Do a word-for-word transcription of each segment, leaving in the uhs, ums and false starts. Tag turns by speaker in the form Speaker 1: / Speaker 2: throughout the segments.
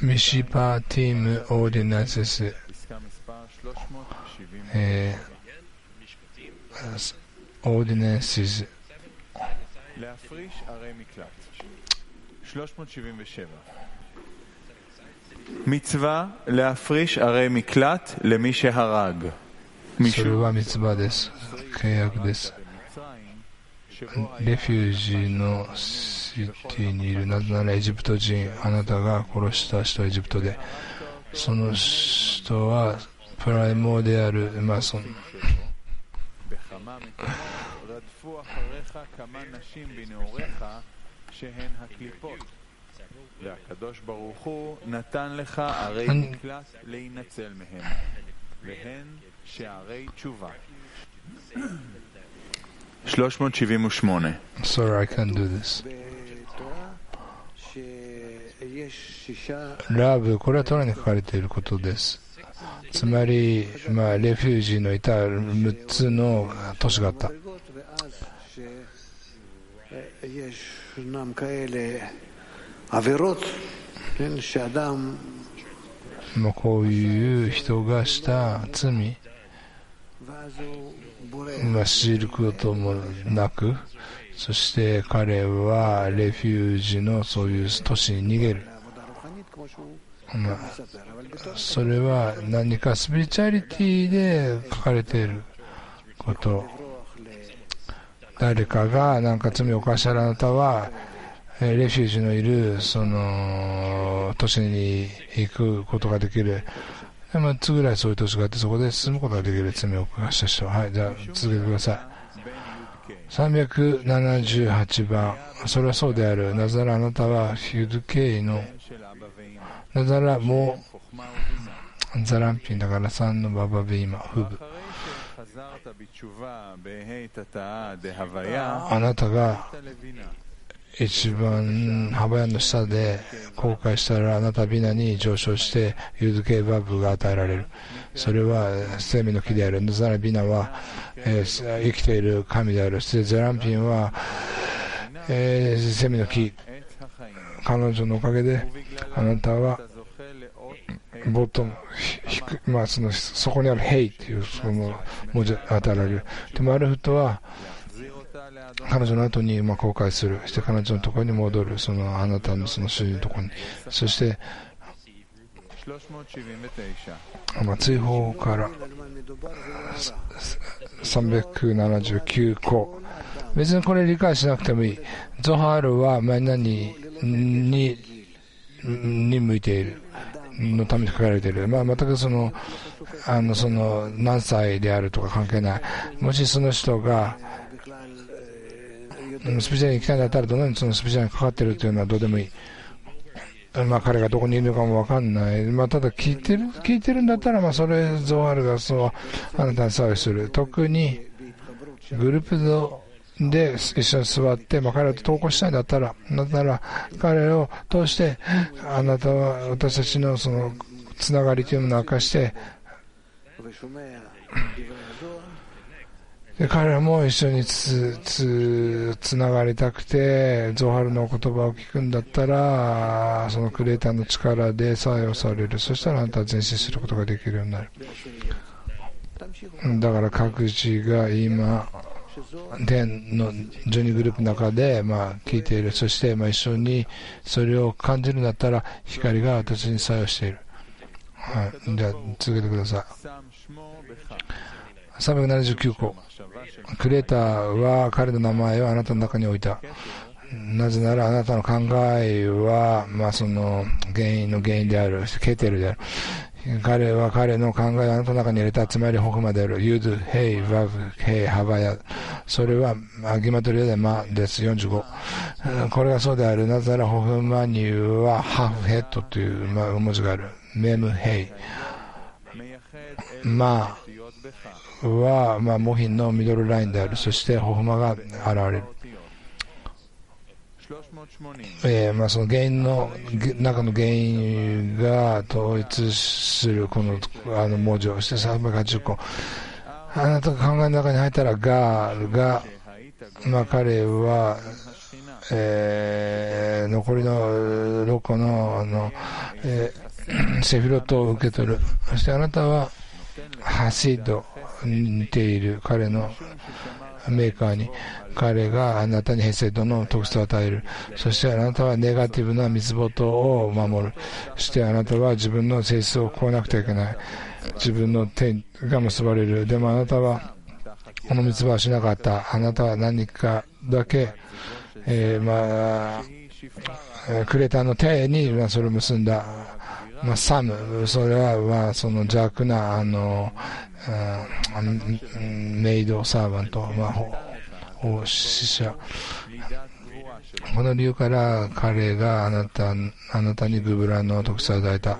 Speaker 1: ミシパティムオーディナンセス、えー、オーディナンセス
Speaker 2: מצווה להפריש ערי מקלט למי שהרג.
Speaker 1: それはミツバです。契約です。レフュージのシティにいる、なぜならエジプト人、あなたが殺した人はエジプトで、その人はプライモであるマソン。
Speaker 2: והקדוש ברוך הוא נתן לך ערי מקלט להינצל מהם, והן שערי תשובה. שלוש מאות שבעים ושמונה.
Speaker 1: Sorry, I can't do this. ラブ、これはトラに書かれていることです。つまり、まあ、レフュージーのいたむっつの都市があった。まあこういう人がした罪、まあ、知ることもなく、そして彼はレフュージのそういう都市に逃げる。まあ、それは何かスピリチュアリティで書かれていること。誰かが何か罪を犯したら、あなたはレフュージのいるその都市に行くことができる。むっつぐらいそういう都市があって、そこで住むことができる。罪を犯した人。はい、じゃあ続けてください。さんびゃくななじゅうはちばん、それはそうである。なぜならあなたはヒュドケイの、なぜならもうザランピンだからさんのババベイマフブ。あなたが一番ハバヤンの下で後悔したら、あなたはビナに上昇してユーズケイバブが与えられる。それは生命の木である。なぜならビナは、えー、生きている神である。そしてゼランピンは、えー、生命の木。彼女のおかげであなたはボトム、まあ、そのそこにあるヘイというその文字が与えられる。でもアルフトは彼女の後にまあ後悔する。そして彼女のところに戻る。そのあなたのその主人のところに。そして、まあ、追放からさんびゃくななじゅうきゅうこ。別にこれ理解しなくてもいい。ゾハールは何々にに向いているのために書かれている。まあ、全くそのあのその何歳であるとか関係ない。もしその人がスピチャーに行きたいんだったら、どのようにそのスピチャーにかかっているというのはどうでもいい。まあ彼がどこにいるのかもわかんない。まあただ聞いてる聞いてるんだったら、まあそれゾハールがそうあなたにサービスする。特にグループで一緒に座って、まあ彼らと投稿したいんだったら、なぜなら彼を通してあなたは私たちのそのつながりというものを明かして。で彼らも一緒につつつながりたくて、ゾハルの言葉を聞くんだったら、そのクリエイターの力で作用される。そしたらあなたは前進することができるようになる。だから各自が今天のじゅうにグループの中でまあ聞いている。そしてまあ一緒にそれを感じるんだったら、光が私に作用している。はい、じゃあ続けてください。さんびゃくななじゅうきゅうこ。クリエイターは彼の名前をあなたの中に置いた。なぜならあなたの考えは、まあ、その原因の原因である。ケーテルである。彼は彼の考えをあなたの中に入れた。つまりホフマである。ユド、ヘイ、ワブ、ヘイ、ハバヤ。それはギマトリアでマです。よんじゅうご。これがそうである。なぜならホフマにはハフヘッドという文字がある。メム、ヘイ。まあは、まあ、モヒンのミドルラインである。そしてホフマが現れる。えーまあ、その原因の中の原因が統一するこのあの文字をしてさんびゃくはちじゅっこ。あなたが考えの中に入ったらガールが、まあ、彼は、えー、残りのろっこの、あのえー、セフィロトを受け取る。そしてあなたはハシードに似ている彼のメーカーに、彼があなたにヘセドの特質を与える。そしてあなたはネガティブなミツボトを守る。そしてあなたは自分の性質を超えなくてはいけない。自分の手が結ばれる。でもあなたはこのミツバはしなかった。あなたは何かだけ、えー、まあクレーターの手にそれを結んだ。まあ、サム、それは、まあ、その邪悪なあの、うん、メイドサーバント、まあ、奉仕者。この理由から彼があなたあなたにグブラの特質を与えた。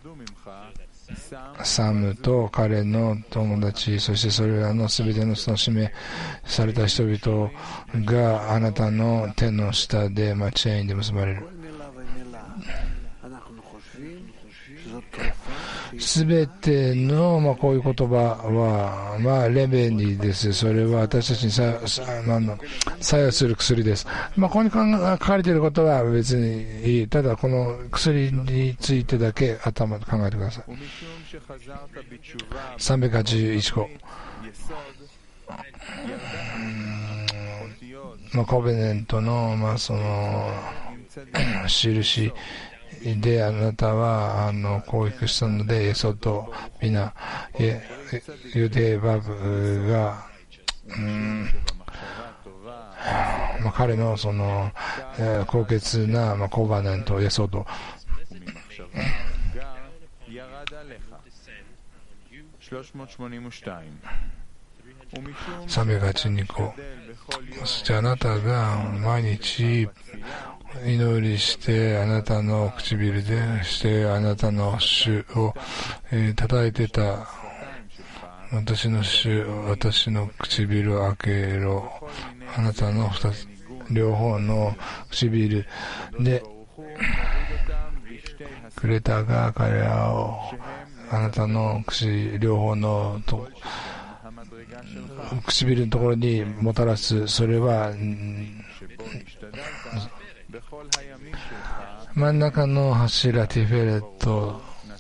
Speaker 1: サムと彼の友達、そしてそれらのすべてのその指名された人々があなたの手の下で、まあ、チェーンで結ばれる。すべての、まあ、こういう言葉は、まあ、レベニーです。それは私たちにささ作用する薬です。まあ、ここに書かれていることは別にいい。ただ、この薬についてだけ頭で考えてください。さんびゃくはちじゅういちこ。まあ、コベネントの、まあ、その、印。であなたはあの攻撃したのでエソとビナユデバブが、うんまあ、彼のその、えー、高潔な、まあ、コバネントエソとさんびゃくはちじゅうにこ。そしてあなたが毎日祈りしてあなたの唇でしてあなたの主を、えー、叩いてた。私の主、私の唇を開けろ。あなたの二つ両方の唇でクレタが彼らをあなたの口両方のと唇のところにもたらす。それは、うん、真ん中の柱ティフェレット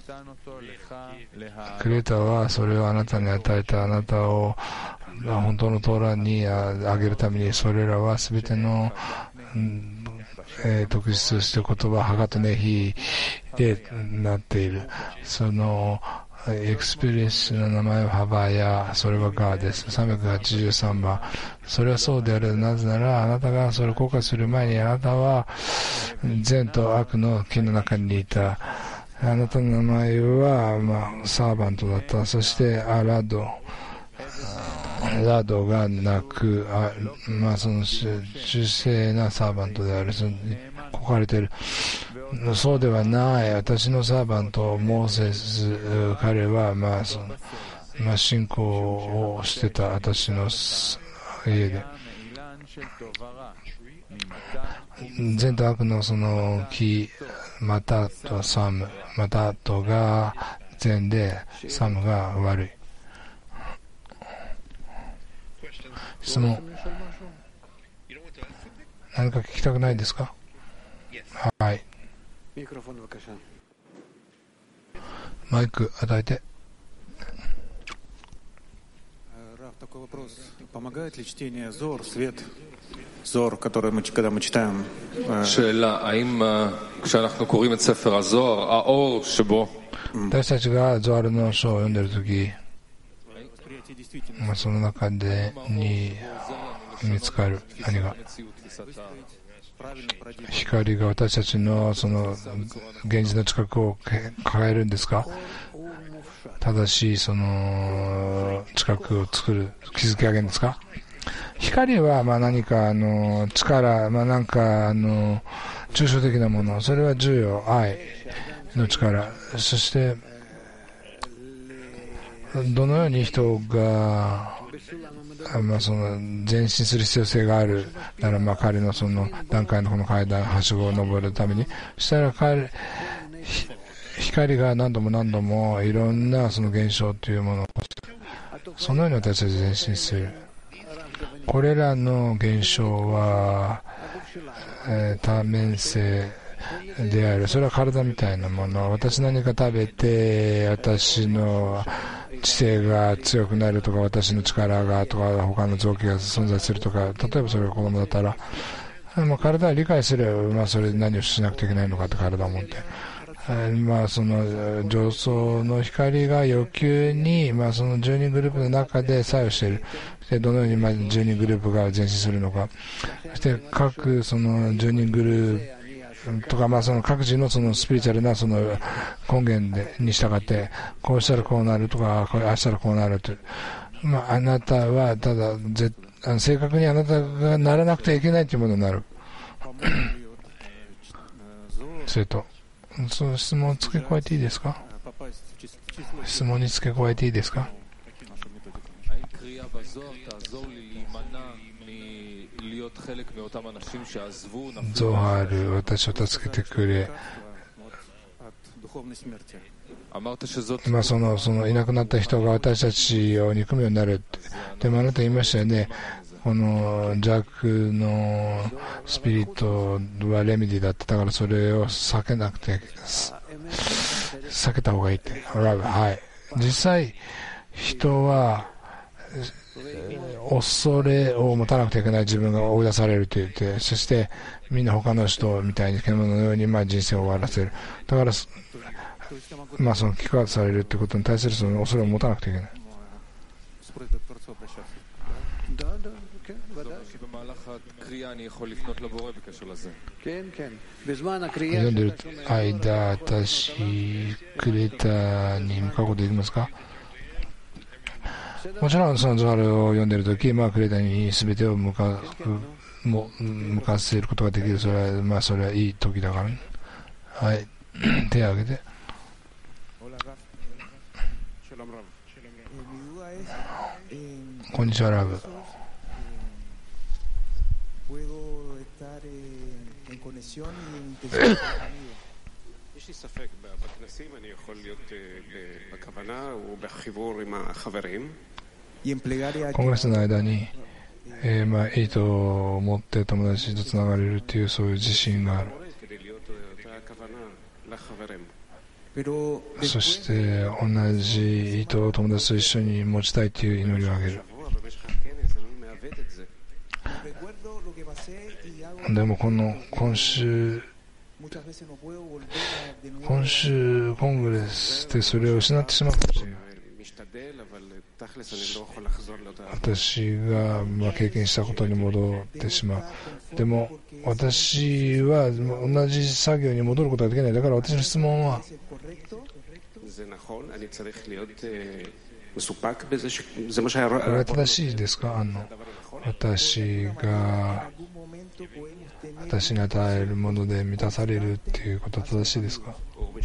Speaker 1: クレタはそれをあなたに与えた。あなたを本当のトーラにあげるためにそれらはすべての、うんえー、特質として言葉ハガトネヒでなっている。そのエクスペリエンスの名前はハバヤ、それはガーです。さんびゃくはちじゅうさんばん。それはそうである。なぜならあなたがそれを公開する前にあなたは善と悪の木の中にいた。あなたの名前は、まあ、サーバントだった。そしてアラドラドがなく、あまあ、その忠誠なサーバントである。その書かれている。そうではない。私のサーバントモーセス、彼は、まあそのまあ、信仰をしてた。私の家で善と悪のその木、またとサム、またとが善でサムが悪い。質問何か聞きたくないですか？はい、マイク与えて。
Speaker 3: Помогает ли чтение Зор, свет Зор, который мы, когда мы читаем?
Speaker 4: שאלה, האם כשאנחנו קוראים את ספר הזוהר, האור שבו?
Speaker 1: 私たちがゾアルの書を読んでいるとき、まあ、その中でに見つかる何が光が私たちのその現実の近くを変えるんですか？正しいその近くを作る築き上げるんですか？光はまあ何かあの力、まあなんかあの抽象的なもの、それは重要、愛の力。そしてどのように人がまあその前進する必要性があるなら、まあ彼のその段階のこの階段はしごを登るために、そしたら彼光が何度も何度もいろんなその現象というものをそのように私たち前進する。これらの現象は、えー、多面性である。それは体みたいなもの。私何か食べて、私の知性が強くなるとか、私の力がとか、他の臓器が存在するとか、例えばそれが子供だったら、まあ、体は理解すれば、まあ、それで何をしなくちゃいけないのかって体を持って。まあ、その上層の光が欲求に、まあ、そのじゅうにんグループの中で作用している。でどのようにまあじゅうにんグループが前進するのか。そして各そのじゅうにんグループとか、まあ、その各自のそのスピリチュアルなその根源でに従って、こうしたらこうなるとか、ああしたらこうなると。まあ、あなたはただぜ正確にあなたがならなくてはいけないというものになる。それと。その質問を付け加えていいですか？質問に付け加えていいですか？ゾハール、私を助けてくれ。まあ、そのそのいなくなった人が私たちを憎むようになるって。でもあなた言いましたよね。この弱のスピリットはレメディだった。だからそれを避けなくて避けた方がいいって。はい。実際人は恐れを持たなくてはいけない自分が追い出されると言って、そしてみんな他の人みたいに獣のようにまあ人生を終わらせる。だからまあその聞かされるということに対するその恐れを持たなくてはいけない。読んでる間、私クレタに向かうことできますか？もちろんそのゾハルを読んでるとき、まあ、クレタに全てを向かうも向かせることができる。それはまあそれはいい時だからね。はい、手を挙げて。こんにちはラブ。
Speaker 5: יש לי ספק, בכנסים אני יכול להיות בכוונה ובחיבור עם החברים.
Speaker 1: コングレスの間に、えー、まあいいと思って友達とつながれるっていうそういう自信がある。そして同じ意図を友達と一緒に持ちたいという祈りをあげる。でもこの今週今週コングレスでそれを失ってしまうかもしれない。私がまあ経験したことに戻ってしまう。でも私は同じ作業に戻ることができない。だから私の質問はこれは正しいですか？あの私が私に与えるもので満たされるっていうことは正しいですか？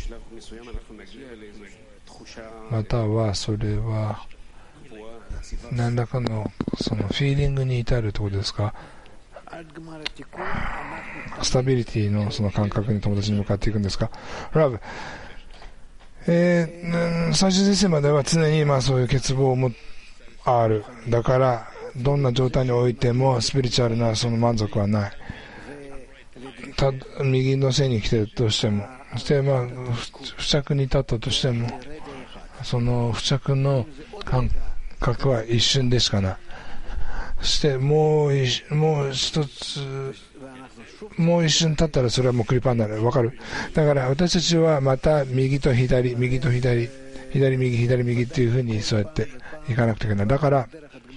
Speaker 1: またはそれは何らかのそのフィーリングに至るってことですか？スタビリティのその感覚に友達に向かっていくんですか？ラブ、えー、最終人生までは常にまあそういう欠乏もある。だからどんな状態においてもスピリチュアルなその満足はない。た右の線に来てるとしても、そしてまあ付着に立ったとしても、その付着の感覚は一瞬でしかない。そしてもう一もう一つもう一瞬経ったらそれはもうクリパーになる。わかる？だから私たちはまた右と左右と左左右左右っていう風にそうやっていかなくてはいけない。だから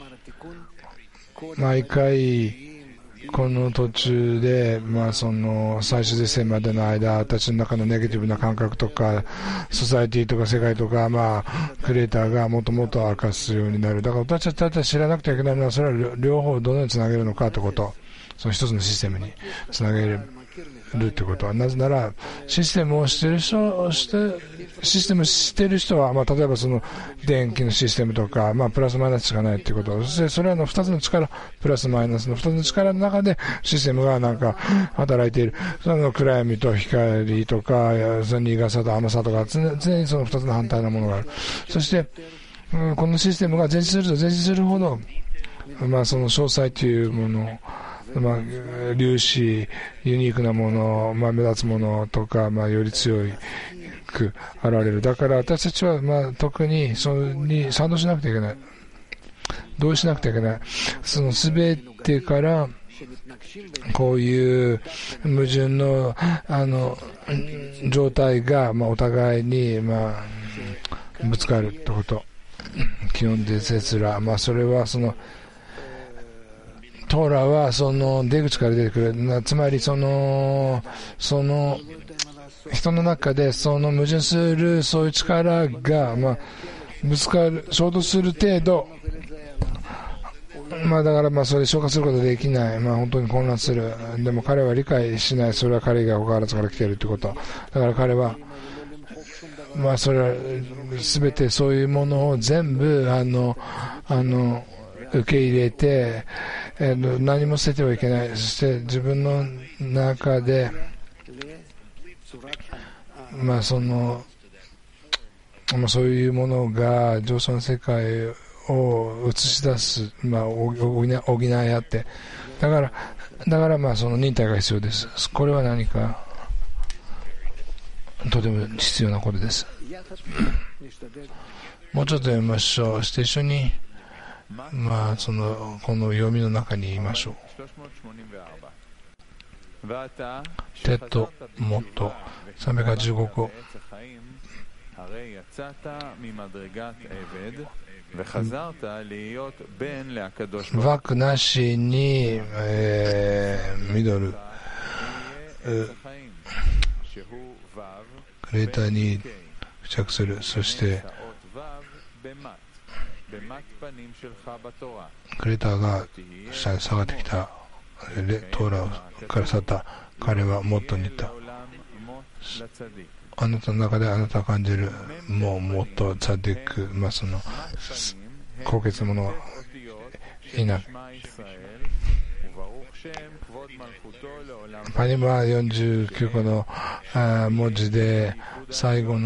Speaker 1: 毎回この途中で、まあ、その最終実践までの間、私の中のネガティブな感覚とかソサイティとか世界とか、まあ、クリエイターがもっともっと明かすようになる。だから私たちは知らなくてはいけないのは、それは両方をどのようにつなげるのかということ、その一つのシステムにつなげるということは、なぜならシステムをしている人してシステムしている人は、まあ、例えばその電気のシステムとか、まあ、プラスマイナスしかないということ、そしてそれらのふたつの力、プラスマイナスのふたつの力の中でシステムがなんか働いている。その暗闇と光とかその苦さと甘さとか、常にそのふたつの反対なものがある。そして、うん、このシステムが前進すると前進するほど、まあ、その詳細というものまあ、粒子、ユニークなもの、まあ、目立つものとか、まあ、より強いく現れる。だから私たちは、まあ、特にそれに賛同しなくてはいけない。同意しなくてはいけない。その全てからこういう矛盾のあの状態が、まあ、お互いに、まあ、ぶつかるってこと。基本で説ら、まあ、それはそのトーラはその出口から出てくる。つまりそのその人の中でその矛盾するそういう力が、まあ、ぶつかる衝突する程度、まあ、だからまあそれ消化することができない、まあ、本当に混乱する。でも彼は理解しない。それは彼が他からから来ているということ。だから彼はまあそれは全てそういうものを全部あのあの受け入れて、えー、何も捨ててはいけない。そして自分の中でまあそのまあそういうものが上層の世界を映し出す、まあ補い合って、だからだからまあその忍耐が必要です。これは何かとても必要なことです。もうちょっと読みましょう。して一緒にまあそのこの読みの中に言いましょう。手ともっとさんびゃくはちじゅうごこ。枠なしに、えー、ミドルクレーターに付着する。そしてクレーターが下に下がってきた。トーラから去った彼はもっと似た。あなたの中であなたが感じるもうもっとツァディック、まあその高潔者はいない。パニマよんじゅうきゅうこの文字で最後の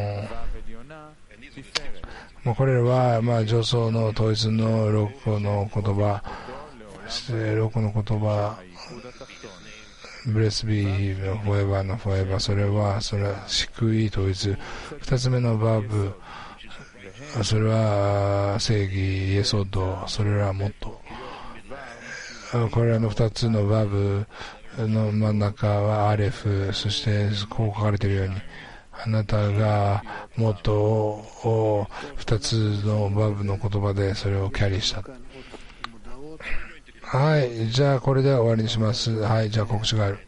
Speaker 1: もうこれらはまあ上層の統一のろっこの言葉、ろっこの言葉、ブレスビーのフォーエバーのフォーエバー、それはそれは祝意統一。二つ目のバーブ、それは正義イエソード、それらはもっと。これらの二つのバーブの真ん中はアレフ、そしてこう書かれているようにあなたがもっとを二つのバーブの言葉でそれをキャリーした。はい、じゃあこれで終わりにします。はい、じゃあ告知がある。